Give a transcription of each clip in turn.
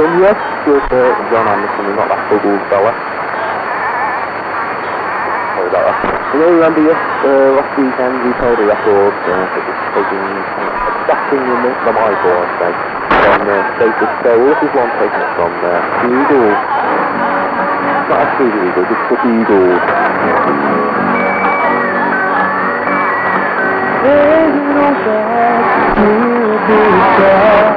Anderson, yes, with John Anderson, and not that bubble fella. Sorry about that. You know, remember last weekend we played a record that was taking stacking in the Michael, I say, from Status Quo. Well, this is one taking it from the Eagles. Not actually the Eagles, it's the Eagles. There's no bad, we'll be sad.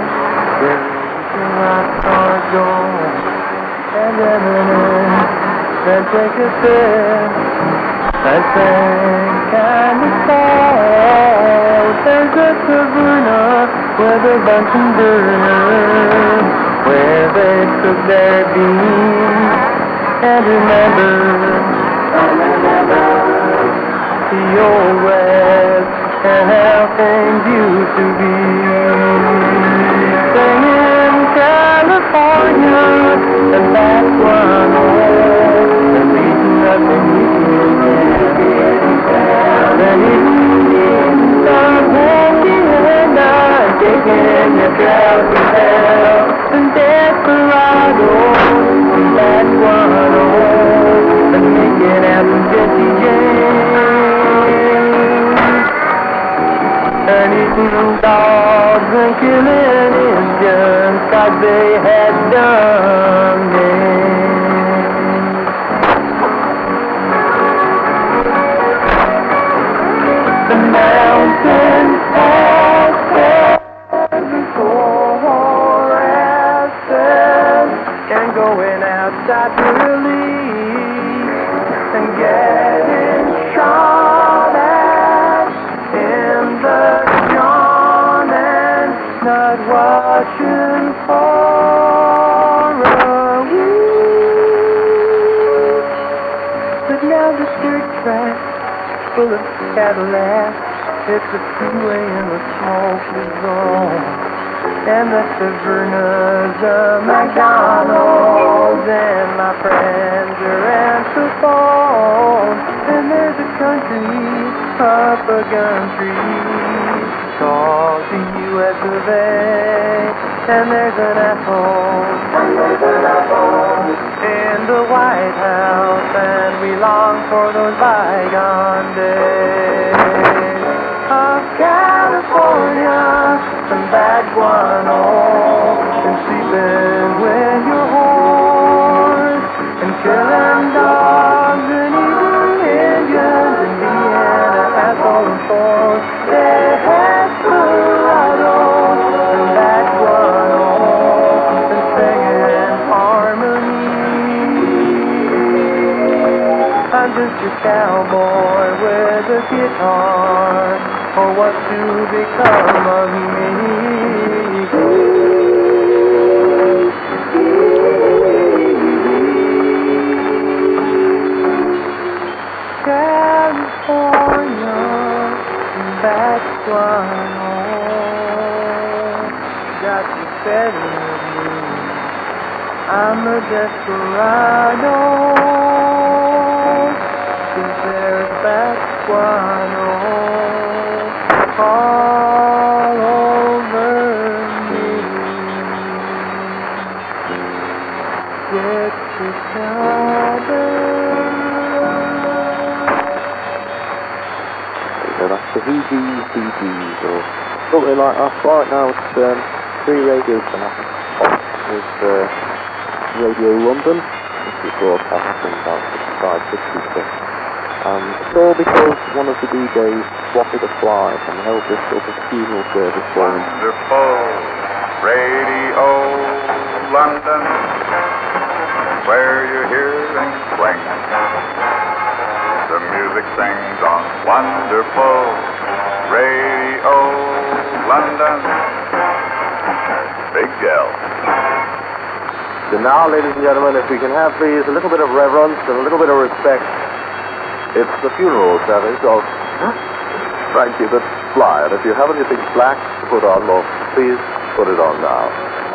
Lock our door and eminence, then take a sip and think and decide. There's a taverna with a bunch of burners, where they cook their beans and remember the old West and how things used to be. Singing California, and that's one old, and beating nothing we can get. Then it's some happy and I'm taking your drowsy hell, and desperado, and that's one old, and making out with Jesse James. And eating dogs and killing Indians, 'cause they had done names. The mountains have choruses, and going outside to relief, and getting shot at in the John and not watching for a week. But now the dirt track full of Cadillacs, it's a freeway and the smoke is on, and the taverna's a McDonald's, and my friends are answer phone, and there's a country up a gun tree called the U.S. of A, and there's an apple in the White House, and we long for those bygone days of California, and that one old, and sleeping with your horse, and killing dogs and eating Indians, and being an asshole and force. Desperado, and that one old, and singing harmony. I'm just a cowboy with a guitar, for what's to become of me. California, that's one old, got you better than me. I'm a desperado, 'cause there's that one old all over me. Get together. So that's the VGCGs or something like that. Right now it's free radio fanatic with Radio London, which is broadcasting about 55-66. It's all because one of the DJs swatted a fly and held this sort of funeral service for him. Wonderful Radio London, where you're hearing swing. The music sings on wonderful Radio London. Big Del. So now, ladies and gentlemen, if we can have, please, a little bit of reverence and a little bit of respect. It's the funeral service of Frankie the Fly. And if you have anything black to put on, well, please put it on now.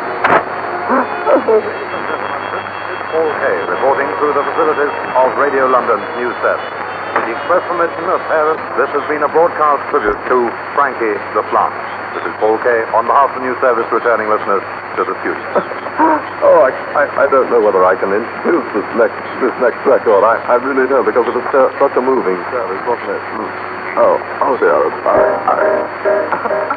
Paul Kay reporting through the facilities of Radio London's news set. With the express permission of parents, this has been a broadcast tribute to Frankie the Fly. This is Paul Kay on behalf of the news service returning listeners to the studio. Oh, I don't know whether I can introduce this next record. I really don't, because it was such a moving service, wasn't it? Oh dear, I'm sorry.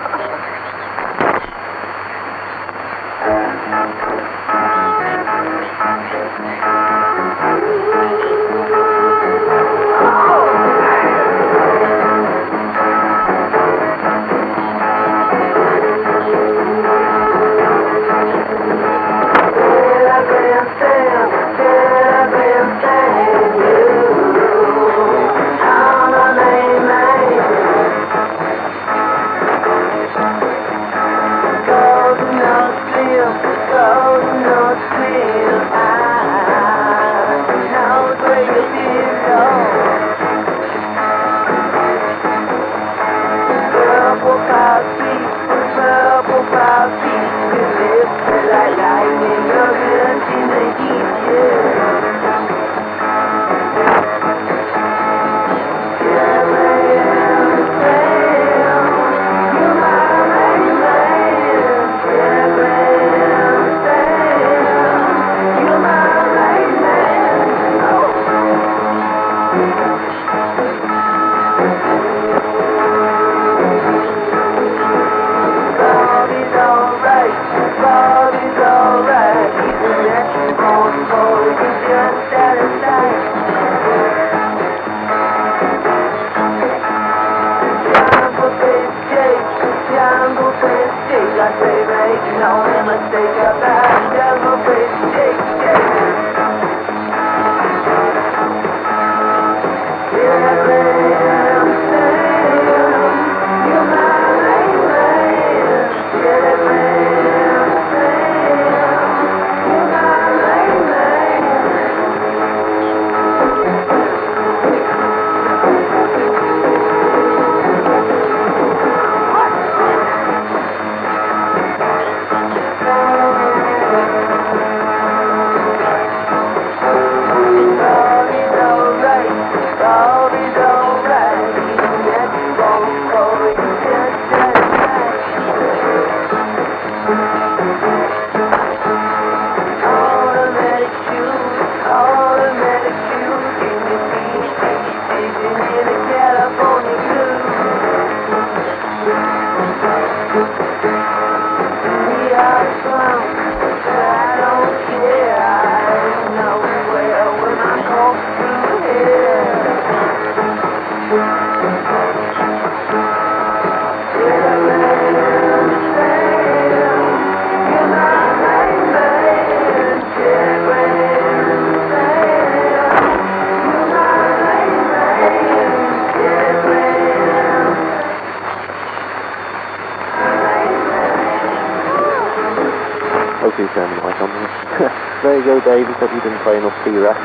There you go, Dave. You said you didn't play enough T-Rex.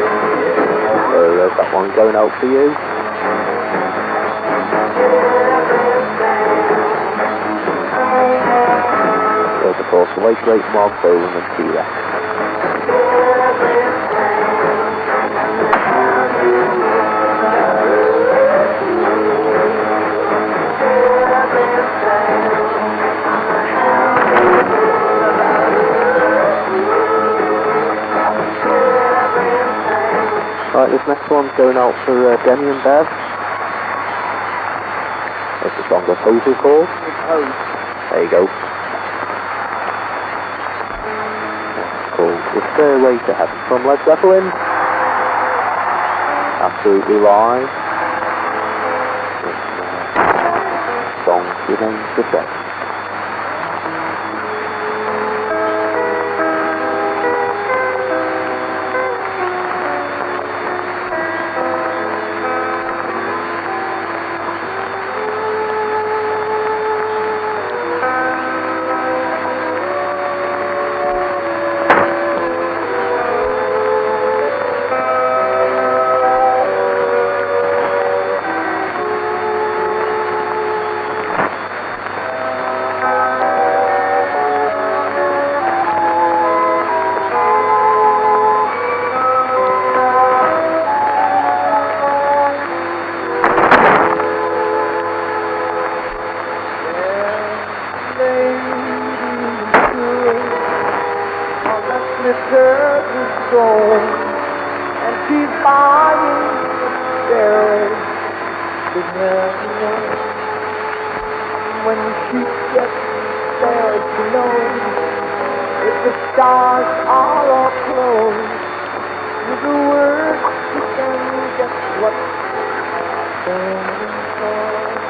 So there's that one going out for you. There's, of course, the late great Mark Bolan and T-Rex. Right, this next one's going out for Denny and Bev. It's a song that Hose called. There you go. It's called The Stairway to Heaven from Led Zeppelin. Absolutely live. This song remains the same. she's buying a stairway to heaven. When she gets there, she knows if the stars are all closed, with the words she can get what's standing for.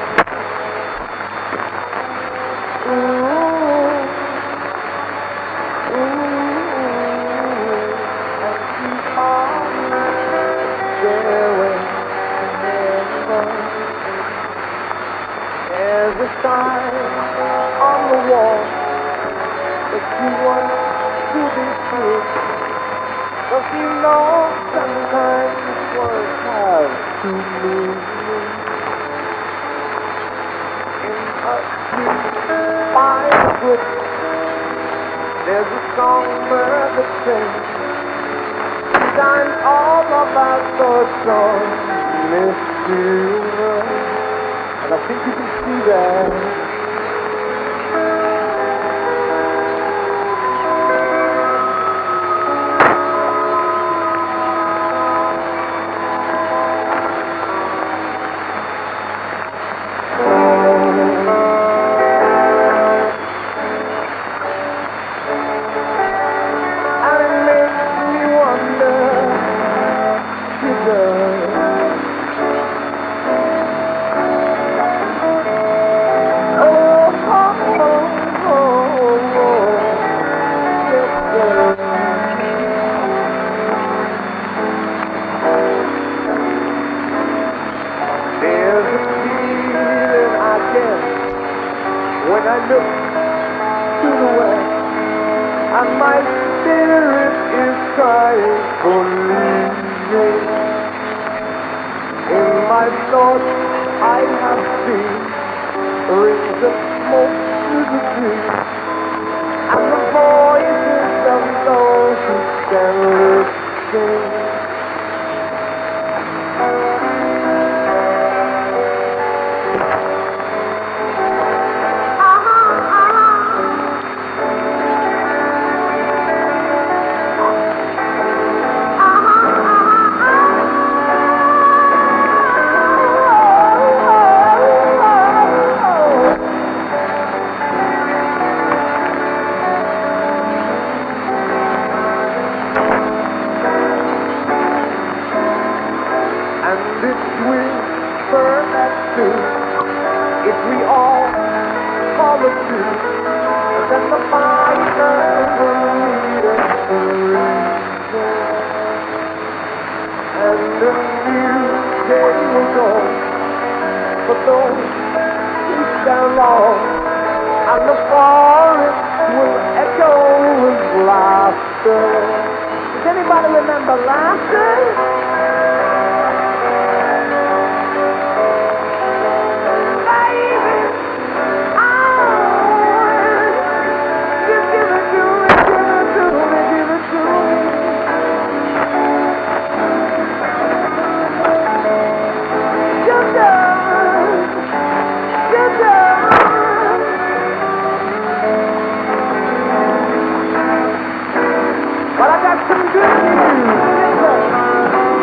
There's a sign on the wall that you want to be true. Don't you know sometimes words have to move? In a street by the brook, there's a songbird that sings. Shines all about those songs, mysterious. And I think you can see that. And it makes me wonder, sugar. When I look to the west, and my spirit is crying for leaving. In my thoughts I have seen rings of smoke through the trees, and the voices of those who stand listening. If we all follow suit, then the fire will lead us to reason, and a new day will dawn for those who stand long, and the forest will echo with laughter. Does anybody remember laughter? Well, I got some good news.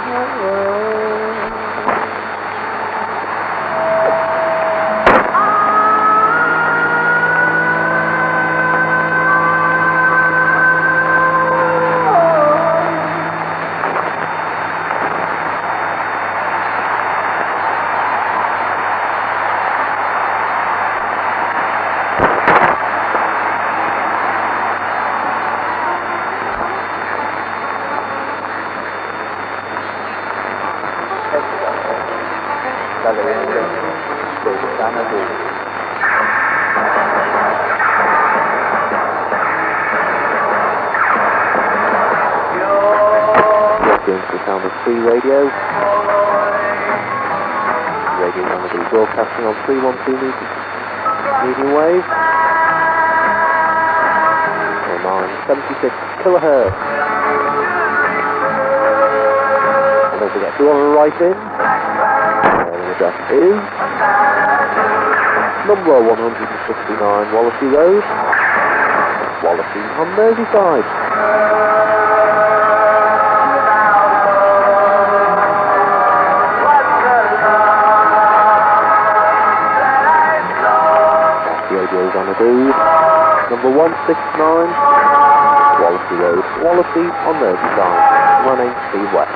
Sound of free radio. Radio going to be broadcasting on 312 medium wave. Or 976 kilohertz. And don't forget, if you want to write in, the address is number 159 Wallasey Road, Wallasey on Merseyside. Radio's on the do. Number 169 Wallasey Road, Wallasey on Merseyside. My name's Steve West.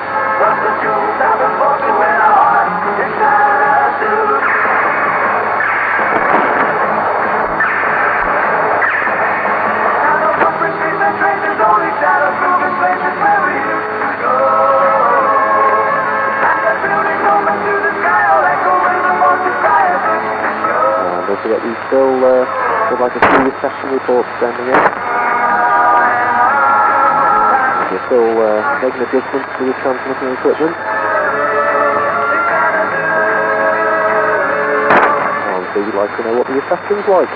Don't forget, we still would like a few reception reports sending in. We're still making adjustments to the transmitting equipment. And so we'd like to know what the reception's like.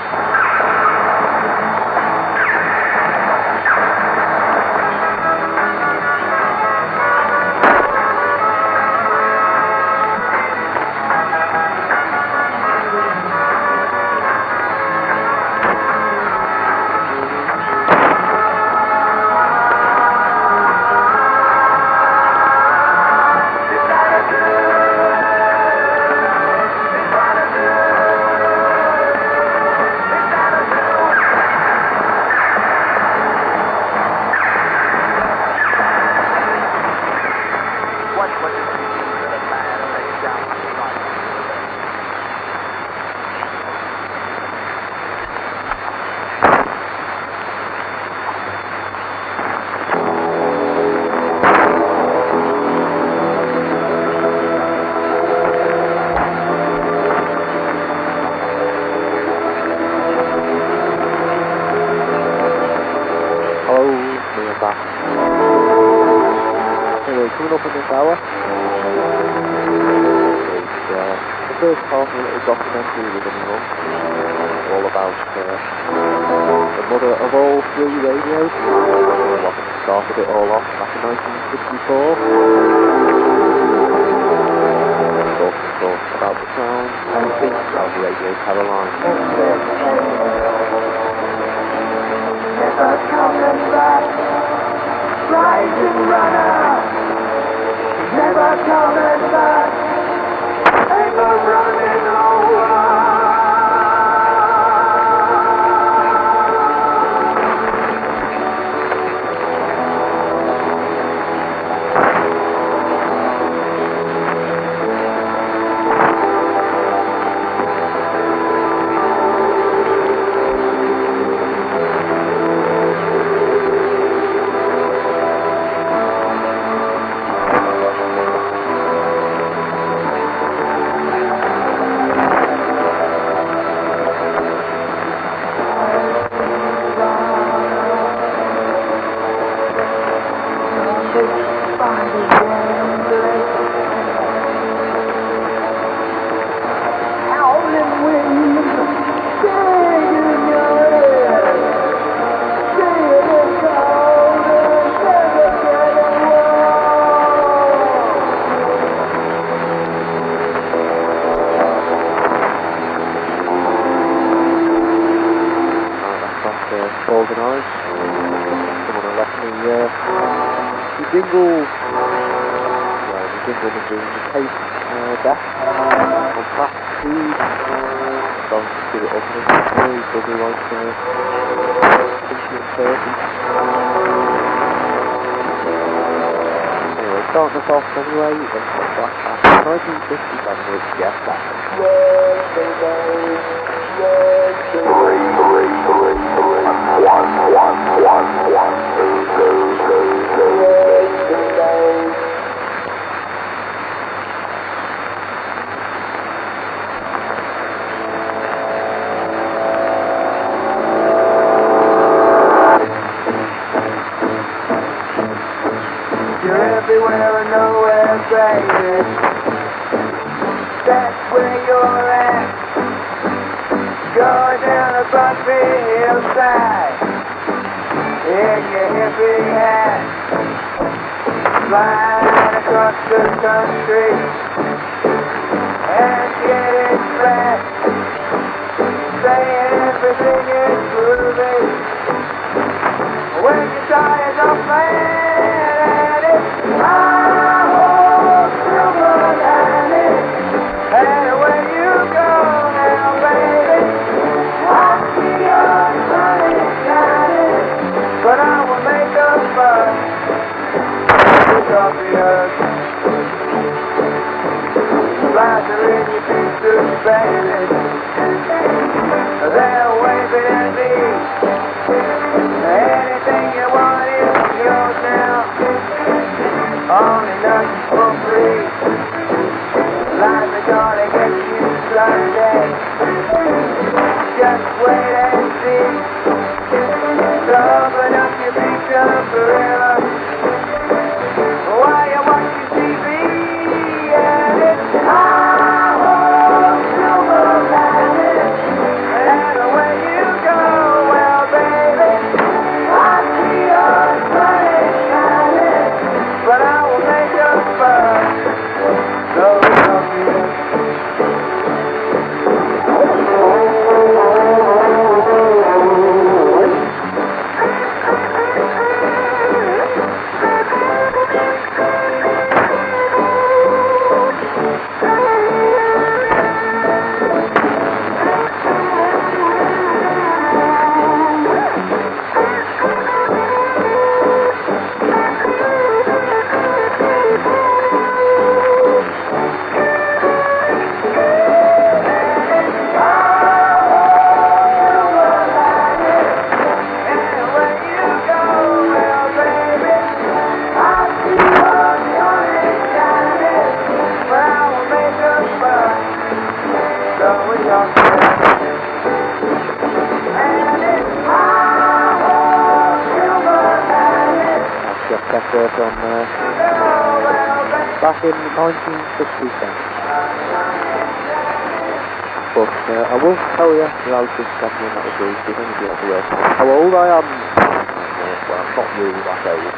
Coming up in this hour is the first half of a little documentary we're going to run, all about the mother of all free radio, what started it all off back in 1964. Talk about the sound and things of Radio Caroline. Never coming back, rising runner. Never coming back, ever running over. England are doing the tape death on track 2. Going to give it up and he's probably like 20 and 30. Anyway, starting us off anyway, then back at 1957 with Jeff Beck. You're everywhere and nowhere, baby. That's where you're at. Going down a bumpy hillside in your hippie hat, flying across the country and getting fat, saying everything is groovy when your tires are flat. And when you go now, baby, I see your sun is shining, but I will make a fuss with yours. Lights are in your feet suspended, they're waving at me. Anything you want is yours now, only nothing for free. Life is gonna get you someday, just wait and see. So open up your big umbrella while you watch your TV, and it's our home silver planet. And when you go, well baby, I see your sun is shining, but I will make a fuss. So from back in 1967. But I will tell you, without just checking that was brief, if any of you have to work out how old I am. Well, I'm not really that old.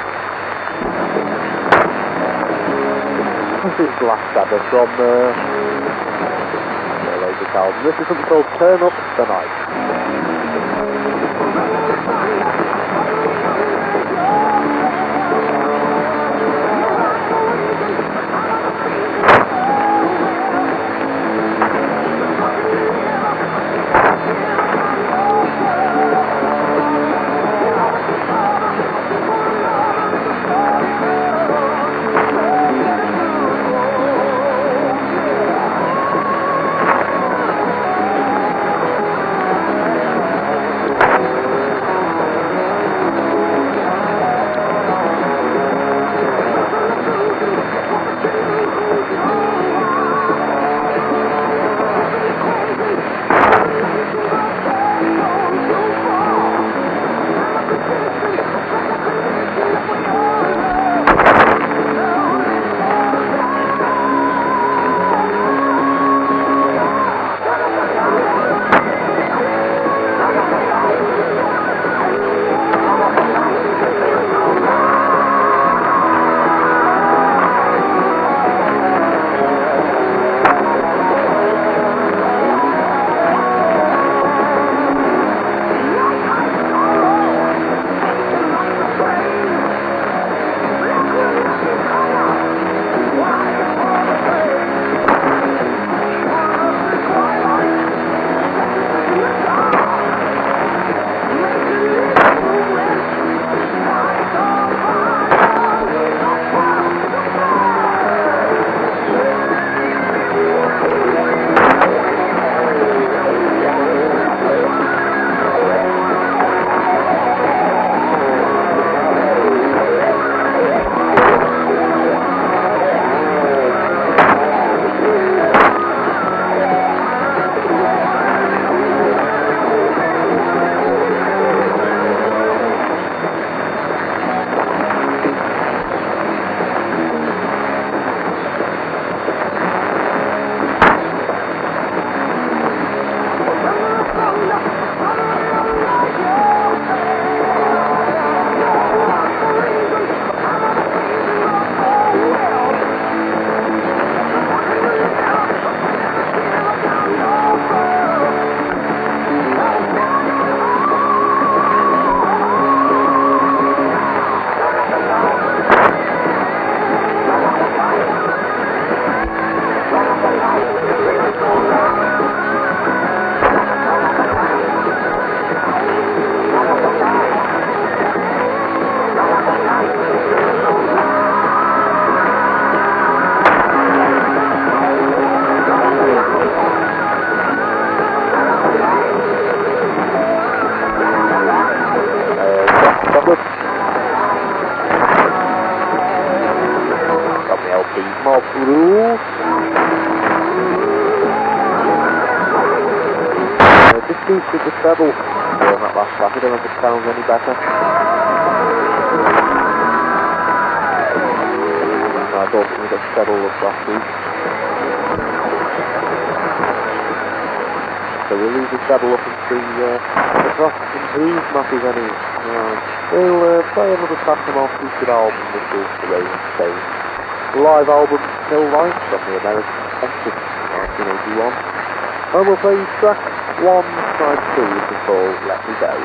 This is Black Sabbath from their latest album. This is something called Turn Up the Night. these mob rules. Just boosted the treble during that last track. I don't know if it sounds any better. I thought it was a treble last week. So we'll leave the treble up and see if that improves Matthew any. We'll play another track from our featured album, which is The Rolling Stones. The live album Snow White from the American Exit in 1981. And we'll play track 1, side 2, which is called Let Me Go.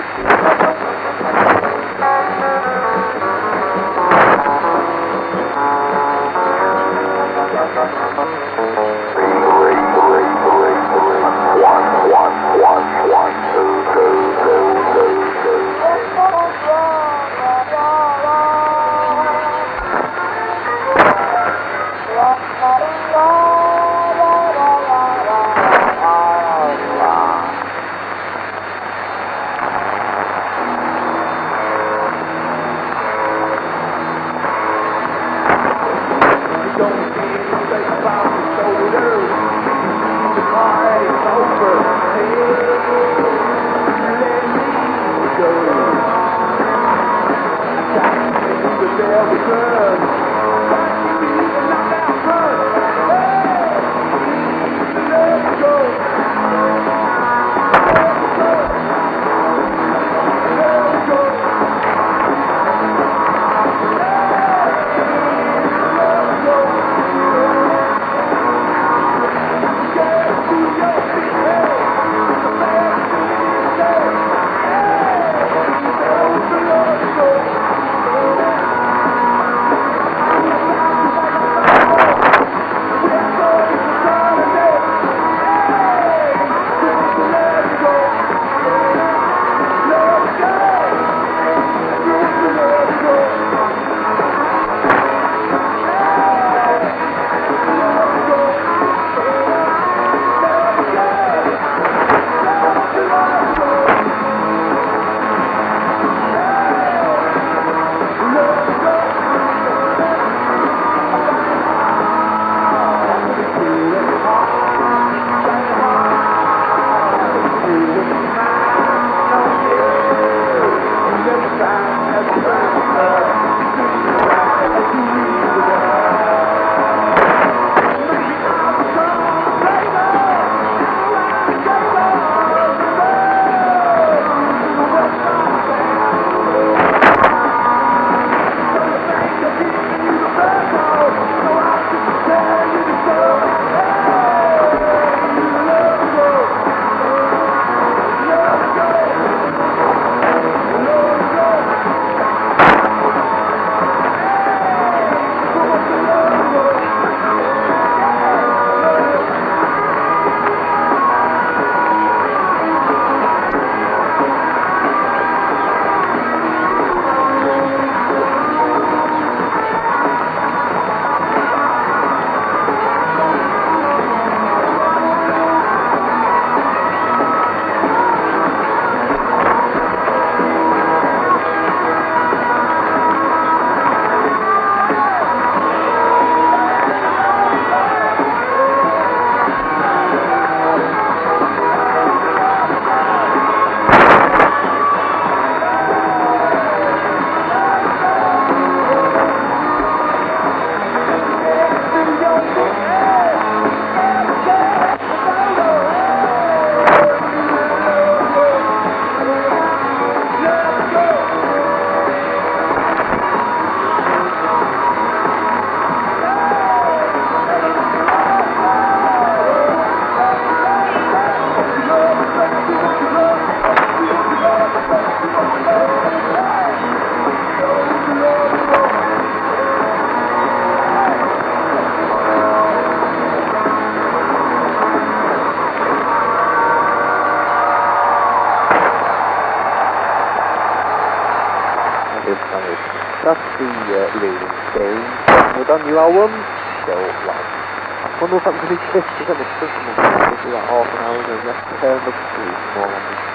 That's the Rolling Stones with our new album, Still Life. I wonder if I'm going to be pissed because I'm a Christmas movie for about half an hour and then let's turn the street more on this.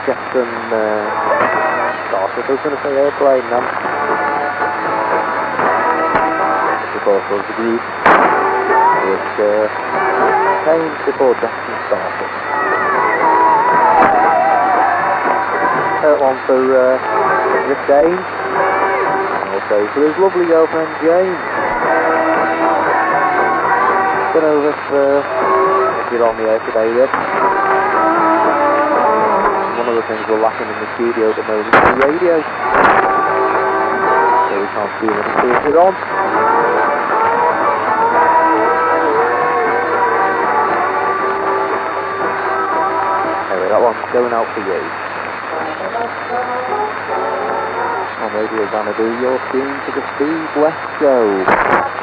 get some starship. I was going to say airplane then. Of course, was the group which came before Jackson started. One for Rick Dane, and also for his lovely girlfriend Jane. Don't know if you're on the air today, Rick. One of the things we're lacking in the studio at the moment is the radio. So we can't see anything if you're on. Anyway, that one's going out for you. On Radio Xanadu, you're tuned to the Steve West Show.